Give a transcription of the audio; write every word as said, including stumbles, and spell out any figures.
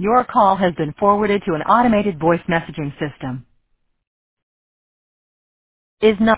Your call has been forwarded to an automated voice messaging system. Is not